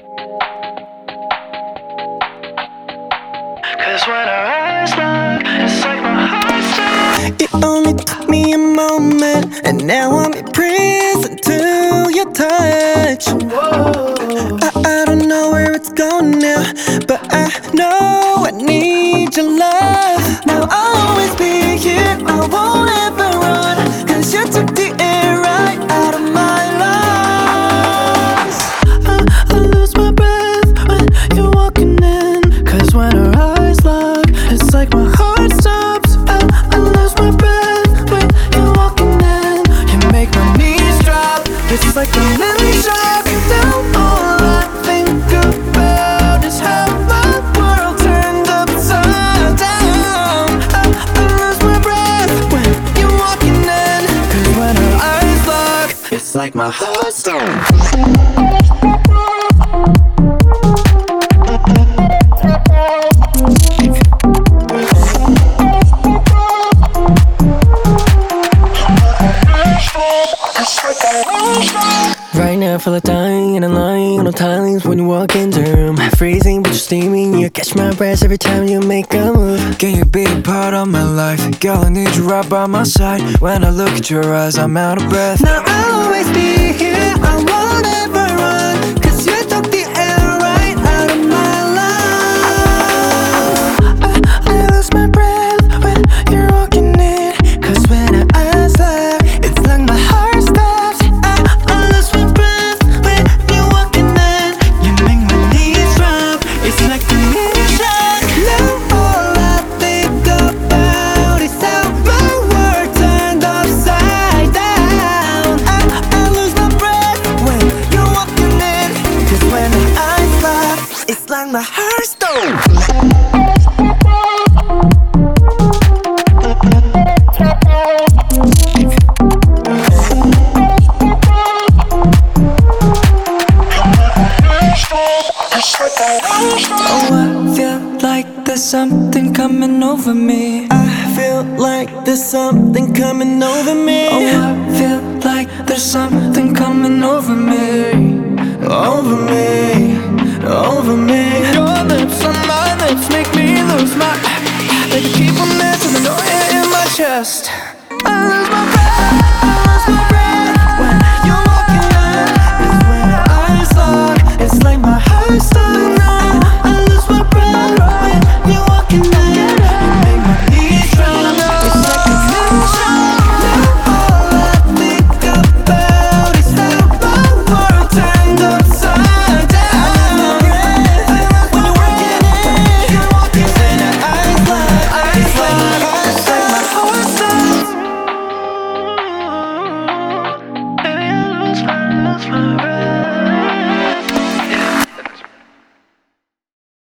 Cause when our eyes lock, it's like my heart stops. It only took me a moment, and now I'm in prison to your touch. I don't know where it's going now, but I know I need your love. Now I'll always be here, I won't ever run, cause you took the air right out of my lungs. I lose my breath when you're walking in, cause when our eyes lock, it's like my heart stops. I lose my breath when you're walking in. You make my knees drop, it's like a mini shock. Now all I think about is how my world turned upside down. I lose my breath when you're walking in, cause when our eyes lock, it's like my heart stops. Right now I feel like dying and I'm lying on the tilings when you walk into the room. Freezing but you're steaming, you catch my breath every time you make a move. Can you be a part of my life? Girl, I need you right by my side. When I look at your eyes, I'm out of breath. Now I'll always be here, I won't ever run, cause you took the air right out of my lungs. I lose my breath when you're walking in, cause when our eyes lock, it's like my heart stops. I lose my breath when you're walking in. You make my knees drop, it's like a mini shock. Now all I think about is how my world turned upside down. I lose my breath when you're walking in, cause when our eyes lock, it's like my heart stops. Oh, I feel like there's something coming over me. I feel like there's something coming over me. Oh, I feel like there's something coming over me. Over me, over me. Your lips on my lips make me lose my. They can keep on dancing, I know it in my chest. I lose my breath, I lose my breath when you're walking in, cause when our eyes lock, it's like my heart stops. I lose my breath when you're walking in, you make my knees drop, it's like a mini shock. Now all I think about is how my world turned upside down. When you're walking in, you're walking in, our eyes lock, it's like my heart stops. Baby, I lose my breath.